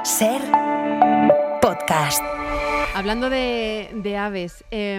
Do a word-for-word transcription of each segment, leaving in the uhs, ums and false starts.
Ser podcast. Hablando de, de aves, eh,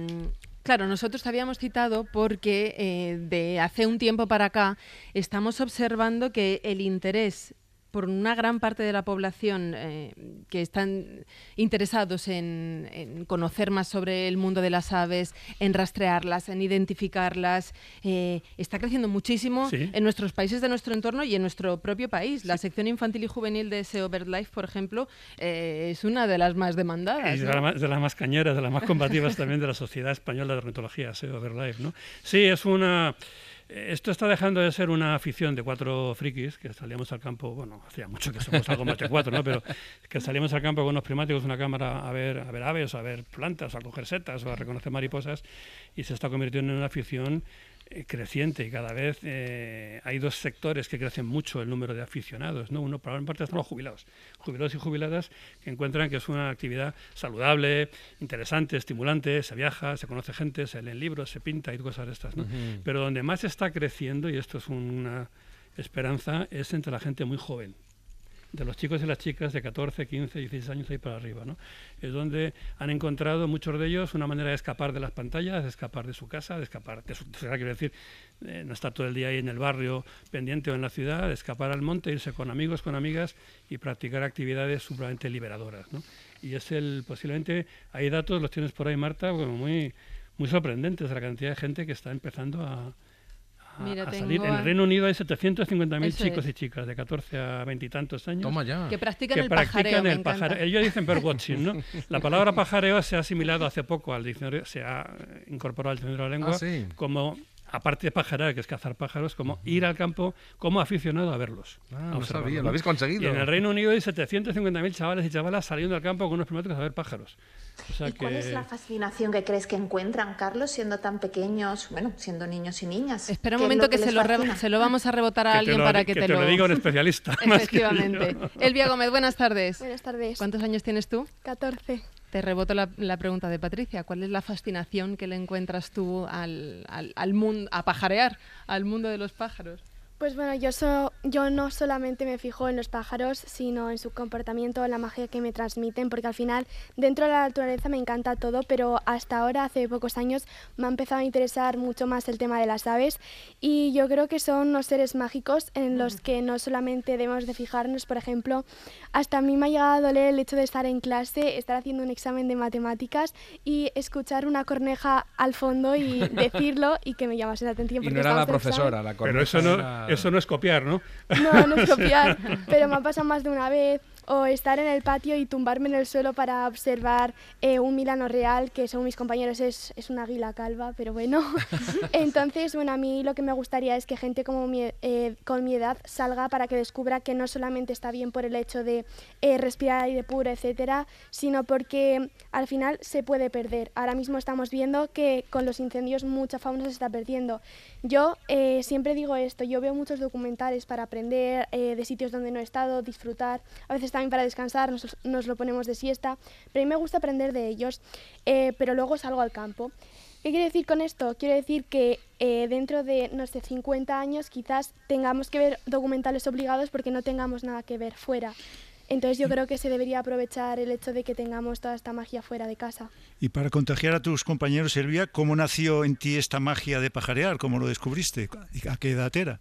claro, nosotros te habíamos citado porque eh, de hace un tiempo para acá estamos observando que el interés por una gran parte de la población eh, que están interesados en, en conocer más sobre el mundo de las aves, en rastrearlas, en identificarlas, eh, está creciendo muchísimo Sí. en nuestros países de nuestro entorno y en nuestro propio país. La Sí. sección infantil y juvenil de S E O BirdLife, por ejemplo, eh, es una de las más demandadas. Y de, ¿no? la, más- de las más cañeras, de las más combativas también de la Sociedad Española de Ornitología, S E O BirdLife, ¿no? Sí, es una... Esto está dejando de ser una afición de cuatro frikis que salíamos al campo, bueno, hacía mucho que somos algo más de cuatro, ¿no? Pero que salíamos al campo con unos prismáticos, una cámara a ver, a ver aves, a ver plantas, a coger setas o a reconocer mariposas, y se está convirtiendo en una afición eh, creciente, y cada vez eh, hay dos sectores que crecen mucho el número de aficionados, ¿no? Uno, por una parte, están los jubilados, jubilados y jubiladas que encuentran que es una actividad saludable, interesante, estimulante, se viaja, se conoce gente, se leen libros, se pinta y cosas de estas, ¿no? Ujú. Pero donde más está creciendo, y esto es una esperanza, es entre la gente muy joven, de los chicos y las chicas de catorce, quince, dieciséis años ahí para arriba, ¿no? Es donde han encontrado muchos de ellos una manera de escapar de las pantallas, de escapar de su casa, de escapar de su, o sea, quiero decir, eh, no estar todo el día ahí en el barrio pendiente o en la ciudad, de escapar al monte, irse con amigos, con amigas y practicar actividades sumamente liberadoras, ¿no? Y es el, posiblemente, hay datos, los tienes por ahí, Marta, como muy, muy sorprendentes de la cantidad de gente que está empezando a a, Mira, a tengo salir. En a- el Reino Unido hay setecientos cincuenta mil Eso chicos es. y chicas de catorce a veinte y tantos años Toma ya. Que practican que el pajareo, practican me el encanta. pajareo. Ellos dicen birdwatching, ¿no? La palabra pajareo se ha asimilado hace poco al diccionario, se ha eh, incorporado al diccionario de la lengua Ah, sí. como, aparte de pajarear, que es cazar pájaros, como ir al campo como aficionado a verlos. Ah, a no observarlos, sabía, ¿no? lo habéis conseguido. Y en el Reino Unido hay setecientos cincuenta mil chavales y chavalas saliendo al campo con unos prismáticos a ver pájaros. O sea ¿Y cuál que- es la fascinación que crees que encuentran, Carlos, siendo tan pequeños, bueno, siendo niños y niñas? Espera un ¿Qué es momento lo que, se, les lo re- fascina? se lo vamos a rebotar a que te alguien lo, para que, que te, te lo diga un especialista. más que yo. Efectivamente. Elvia Gómez, buenas tardes. Buenas tardes. ¿Cuántos años tienes tú? catorce. Te reboto la, la pregunta de Patricia. ¿Cuál es la fascinación que le encuentras tú al, al, al mundo, a pajarear, al mundo de los pájaros? Pues bueno, yo, so- yo no solamente me fijo en los pájaros, sino en su comportamiento, en la magia que me transmiten, porque al final dentro de la naturaleza me encanta todo, pero hasta ahora, hace pocos años, me ha empezado a interesar mucho más el tema de las aves, y yo creo que son unos seres mágicos en los que no solamente debemos de fijarnos. Por ejemplo, hasta a mí me ha llegado a doler el hecho de estar en clase, estar haciendo un examen de matemáticas y escuchar una corneja al fondo y decirlo y que me llamase la atención. Y porque no era la estábamos en examen. profesora, la Pero eso corneja no, era- eso no es copiar, ¿no? No, no es copiar, pero me ha pasado más de una vez. O estar en el patio y tumbarme en el suelo para observar eh, un milano real, que según mis compañeros es, es una águila calva, pero bueno. Entonces, bueno, a mí lo que me gustaría es que gente como mi, eh, con mi edad salga para que descubra que no solamente está bien por el hecho de eh, respirar aire puro, etcétera, sino porque al final se puede perder. Ahora mismo estamos viendo que con los incendios mucha fauna se está perdiendo. Yo eh, siempre digo esto, yo veo muchos documentales para aprender eh, de sitios donde no he estado, disfrutar, a veces también para descansar, nos, nos lo ponemos de siesta, pero a mí me gusta aprender de ellos, eh, pero luego salgo al campo. ¿Qué quiero decir con esto? Quiero decir que eh, dentro de, no sé, cincuenta años quizás tengamos que ver documentales obligados porque no tengamos nada que ver fuera. Entonces yo creo que se debería aprovechar el hecho de que tengamos toda esta magia fuera de casa. Y para contagiar a tus compañeros, Elvia, ¿cómo nació en ti esta magia de pajarear? ¿Cómo lo descubriste? ¿Y a qué edad era?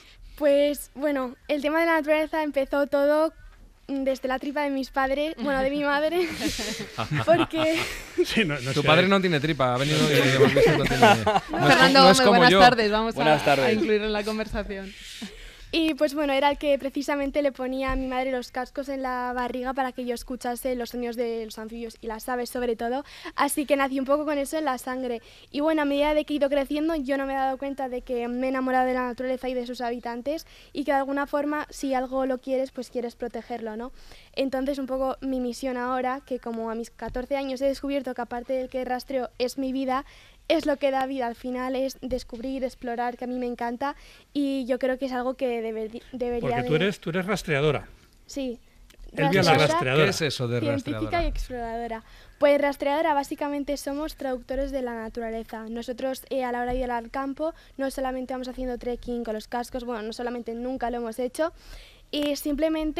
Pues bueno, el tema de la naturaleza empezó todo desde la tripa de mis padres, bueno, de mi madre, porque... Sí, no, no Tu sé. padre no tiene tripa, ha venido de... hemos visto que no tiene- no es co- Fernando no es Gómez, como buenas yo. tardes. Vamos Buenas a, tardes. a incluirlo en la conversación. Y pues bueno, era el que precisamente le ponía a mi madre los cascos en la barriga para que yo escuchase los sonidos de los anfibios y las aves sobre todo, así que nací un poco con eso en la sangre. Y bueno, a medida de que he ido creciendo yo no me he dado cuenta de que me he enamorado de la naturaleza y de sus habitantes y que de alguna forma si algo lo quieres, pues quieres protegerlo, ¿no? Entonces un poco mi misión ahora, que como a mis catorce años he descubierto que aparte del que rastreo es mi vida, es lo que da vida al final, es descubrir, explorar, que a mí me encanta y yo creo que es algo que deber- debería Porque de... tú eres, tú eres rastreadora. Sí. Elvia la ¿Qué rastreadora. es eso de Científica rastreadora? y exploradora. Pues rastreadora básicamente somos traductores de la naturaleza. Nosotros eh, a la hora de ir al campo no solamente vamos haciendo trekking con los cascos, bueno, no solamente nunca lo hemos hecho, y simplemente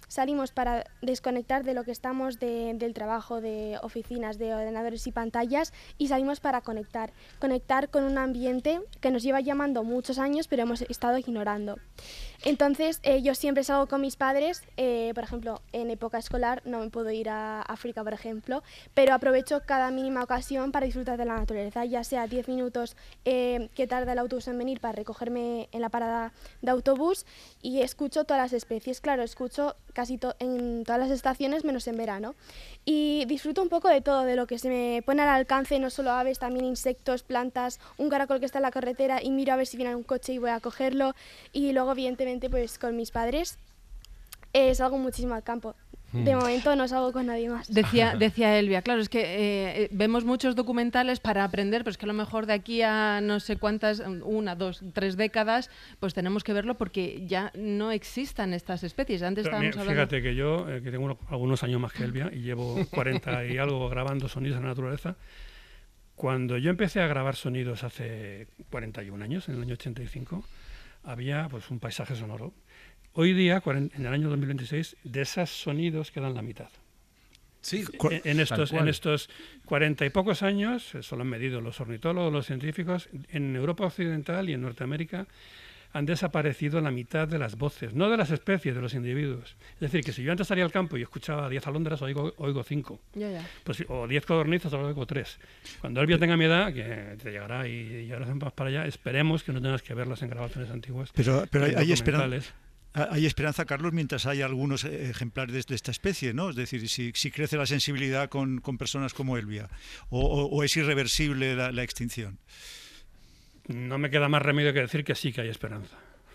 salimos para desconectar de lo que estamos de, del trabajo, de oficinas, de ordenadores y pantallas, y salimos para conectar, conectar con un ambiente que nos lleva llamando muchos años, pero hemos estado ignorando. Entonces, eh, yo siempre salgo con mis padres, eh, por ejemplo, en época escolar no me puedo ir a África, por ejemplo, pero aprovecho cada mínima ocasión para disfrutar de la naturaleza, ya sea diez minutos eh, que tarda el autobús en venir para recogerme en la parada de autobús, y escucho todas las especies. Claro, escucho casi to en todas las estaciones menos en verano, y disfruto un poco de todo, de lo que se me pone al alcance, no solo aves, también insectos, plantas, un caracol que está en la carretera y miro a ver si viene un coche y voy a cogerlo, y luego evidentemente pues con mis padres eh, salgo muchísimo al campo. De momento no salgo con nadie más. Decía, decía Elvia, claro, es que eh, vemos muchos documentales para aprender, pero es que a lo mejor de aquí a no sé cuántas, una, dos, tres décadas, pues tenemos que verlo porque ya no existan estas especies. Antes Pero, estábamos mira, hablando... Fíjate que yo, eh, que tengo unos, algunos años más que Elvia y llevo cuarenta y algo grabando sonidos en la naturaleza, cuando yo empecé a grabar sonidos hace cuarenta y un años, en el año ochenta y cinco, había pues un paisaje sonoro. Hoy día, en el año dos mil veintiséis, de esos sonidos quedan la mitad. Sí, en, en, estos, en estos cuarenta y pocos años, eso lo han medido los ornitólogos, los científicos, en Europa Occidental y en Norteamérica han desaparecido la mitad de las voces, no de las especies, de los individuos. Es decir, que si yo antes salía al campo y escuchaba diez alondras, oigo, oigo cinco. Ya, ya. Pues, o diez codornices, oigo tres. Cuando Elvia tenga mi edad, que te llegará y, y ahora vamos para allá, esperemos que no tengas que verlas en grabaciones antiguas. Pero, pero hay, hay esperanza. Hay esperanza, Carlos, mientras hay algunos ejemplares de esta especie, ¿no? Es decir, si, si crece la sensibilidad con, con personas como Elvia, o, o, o es irreversible la, la extinción. No me queda más remedio que decir que sí que hay esperanza.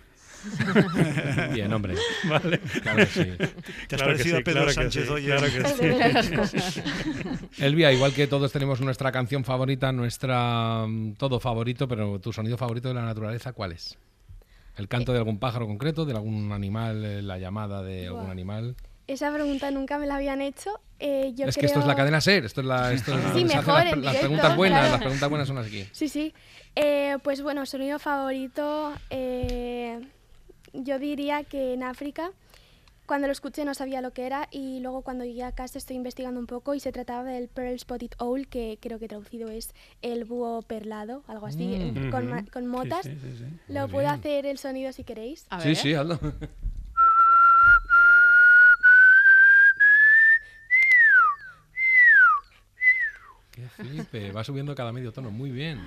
Bien, hombre. Vale. Claro que sí. ¿Te has claro parecido sí, a Pedro claro Sánchez sí, hoy? Claro que sí. Elvia, igual que todos tenemos nuestra canción favorita, nuestra todo favorito, pero tu sonido favorito de la naturaleza, ¿cuál es? ¿El canto de algún pájaro concreto, de algún animal, la llamada de algún Buah. animal? Esa pregunta nunca me la habían hecho. Eh, yo es creo... que esto es la cadena SER, esto es la, esto es sí, mejor las, en las directo, preguntas buenas, claro. las preguntas buenas son aquí. Sí, sí. Eh, pues bueno, sonido favorito, eh, yo diría que en África, cuando lo escuché no sabía lo que era, y luego cuando llegué a casa estoy investigando un poco y se trataba del Pearl Spotted Owl, que creo que traducido es el búho perlado, algo así, mm. con, ma con motas. Sí, sí, sí, sí. Lo puedo hacer el sonido si queréis. A ver. Sí, sí, hazlo. Qué flipe, va subiendo cada medio tono, muy bien.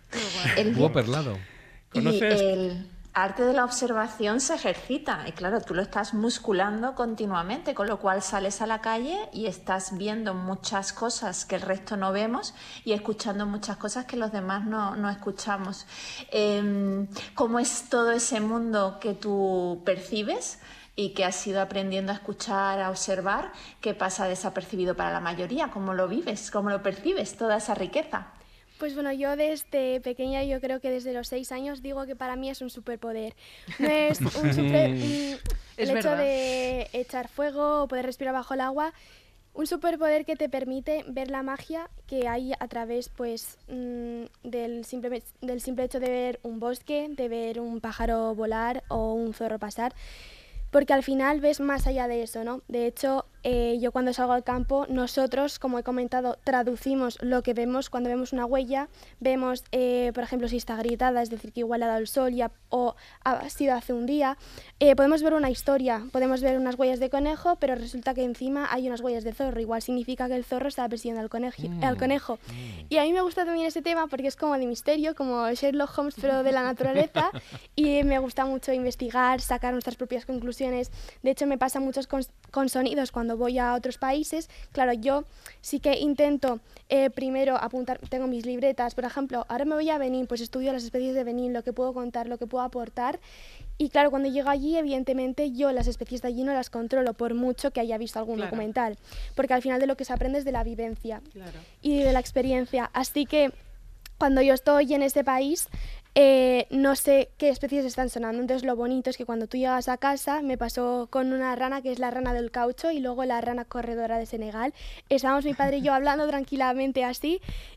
El búho perlado. ¿Conoces? Y el arte de la observación se ejercita, y claro, tú lo estás musculando continuamente, con lo cual sales a la calle y estás viendo muchas cosas que el resto no vemos y escuchando muchas cosas que los demás no, no escuchamos. Eh, ¿Cómo es todo ese mundo que tú percibes y que has ido aprendiendo a escuchar, a observar, que pasa desapercibido para la mayoría? ¿Cómo lo vives? ¿Cómo lo percibes, toda esa riqueza? Pues bueno, yo desde pequeña, yo creo que desde los seis años digo que para mí es un superpoder. No es un super, un, el es hecho verdad. de echar fuego o poder respirar bajo el agua, un superpoder que te permite ver la magia que hay a través pues mmm, del, simple, del simple hecho de ver un bosque, de ver un pájaro volar o un zorro pasar. Porque al final ves más allá de eso, ¿no? De hecho, eh, yo cuando salgo al campo, nosotros, como he comentado, traducimos lo que vemos cuando vemos una huella. Vemos, eh, por ejemplo, si está agrietada, es decir, que igual ha dado el sol ya, o ha sido hace un día. Eh, podemos ver una historia, podemos ver unas huellas de conejo, pero resulta que encima hay unas huellas de zorro. Igual significa que el zorro estaba persiguiendo al conejo. Mm. al conejo. Mm. Y a mí me gusta también ese tema porque es como de misterio, como Sherlock Holmes, pero de la naturaleza. Y me gusta mucho investigar, sacar nuestras propias conclusiones. De hecho, me pasa mucho con, con sonidos cuando voy a otros países. Claro, yo sí que intento eh, primero apuntar, tengo mis libretas, por ejemplo, ahora me voy a Benín, pues estudio las especies de Benín, lo que puedo contar, lo que puedo aportar. Y claro, cuando llego allí, evidentemente, yo las especies de allí no las controlo, por mucho que haya visto algún claro. documental. Porque al final de lo que se aprende es de la vivencia claro. y de la experiencia. Así que cuando yo estoy en este país, Eh, no sé qué especies están sonando, entonces lo bonito es que cuando tú llegas a casa, me pasó con una rana que es la rana del caucho y luego la rana corredora de Senegal, estábamos mi padre y yo hablando tranquilamente así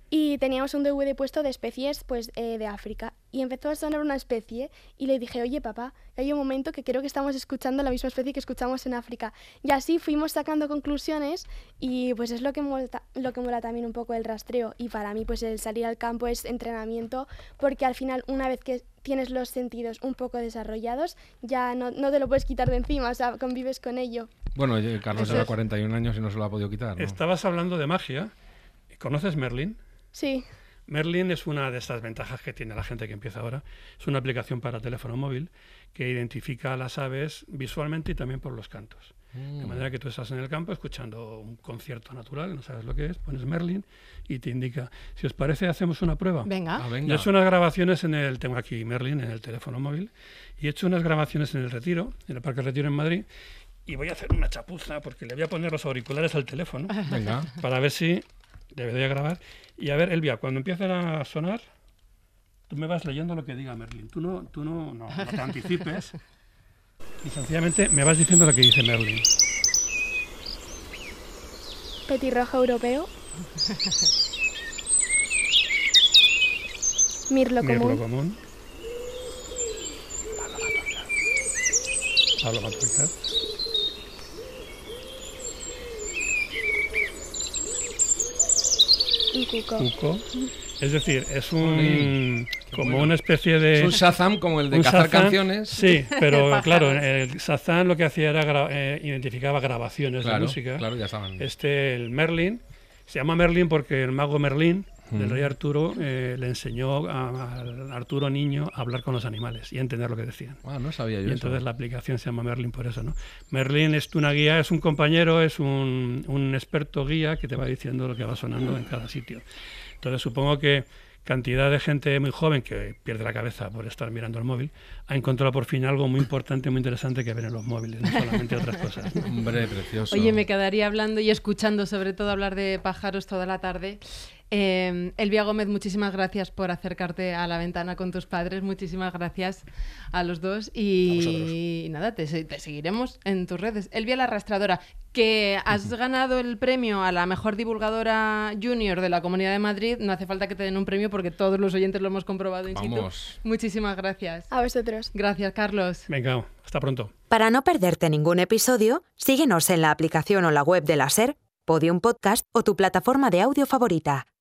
y teníamos un D V D puesto de especies pues, eh, de África. Y empezó a sonar una especie y le dije, oye papá, hay un momento que creo que estamos escuchando la misma especie que escuchamos en África. Y así fuimos sacando conclusiones y pues es lo que mola, lo que mola también un poco el rastreo. Y para mí pues el salir al campo es entrenamiento, porque al final una vez que tienes los sentidos un poco desarrollados, ya no, no te lo puedes quitar de encima, o sea, convives con ello. Bueno, Carlos lleva cuarenta y un años y no se lo ha podido quitar, ¿no? Estabas hablando de magia. ¿Conoces Merlin? Sí. Merlin es una de estas ventajas que tiene la gente que empieza ahora. Es una aplicación para teléfono móvil que identifica a las aves visualmente y también por los cantos. Mm. De manera que tú estás en el campo escuchando un concierto natural, no sabes lo que es, pones Merlin y te indica. Si os parece, hacemos una prueba. Venga. Ah, venga. Yo he hecho unas grabaciones en el... Tengo aquí Merlin en el teléfono móvil y he hecho unas grabaciones en el Retiro, en el Parque Retiro en Madrid, y voy a hacer una chapuza porque le voy a poner los auriculares al teléfono. Venga. Para ver si debería grabar. Y a ver, Elvia, cuando empiecen a sonar, tú me vas leyendo lo que diga Merlin. Tú no, tú no, no, no te anticipes. Y sencillamente me vas diciendo lo que dice Merlin. Petirrojo europeo. Mirlo común. Mirlo común. Pablo Maturidad. Un cuco. Cuco. Es decir, es un como una especie de... Es un Shazam como el de un cazar Shazam, canciones. Sí, pero claro, el Shazam lo que hacía era gra eh, identificaba grabaciones Claro, de música. claro, ya estaban. Este, el Merlin, se llama Merlin porque el mago Merlín del Mm. rey Arturo eh, le enseñó a, a Arturo niño a hablar con los animales y a entender lo que decían. Ah, no sabía yo Y eso. entonces la aplicación se llama Merlin por eso, ¿no? Merlin es una guía, es un compañero, es un, un experto guía que te va diciendo lo que va sonando en cada sitio. Entonces supongo que cantidad de gente muy joven que pierde la cabeza por estar mirando el móvil ha encontrado por fin algo muy importante, muy interesante que ver en los móviles, no solamente otras cosas. Hombre, precioso. Oye, me quedaría hablando y escuchando, sobre todo hablar de pájaros toda la tarde. Eh, Elvia Gómez, muchísimas gracias por acercarte a la ventana con tus padres, muchísimas gracias a los dos y, y nada, te, te seguiremos en tus redes. Elvia la Arrastradora, que has uh-huh. ganado el premio a la mejor divulgadora junior de la Comunidad de Madrid, no hace falta que te den un premio porque todos los oyentes lo hemos comprobado in situ. Vamos. Muchísimas gracias. A vosotros. Gracias, Carlos. Venga, hasta pronto. Para no perderte ningún episodio, síguenos en la aplicación o la web de la SER, Podium Podcast o tu plataforma de audio favorita.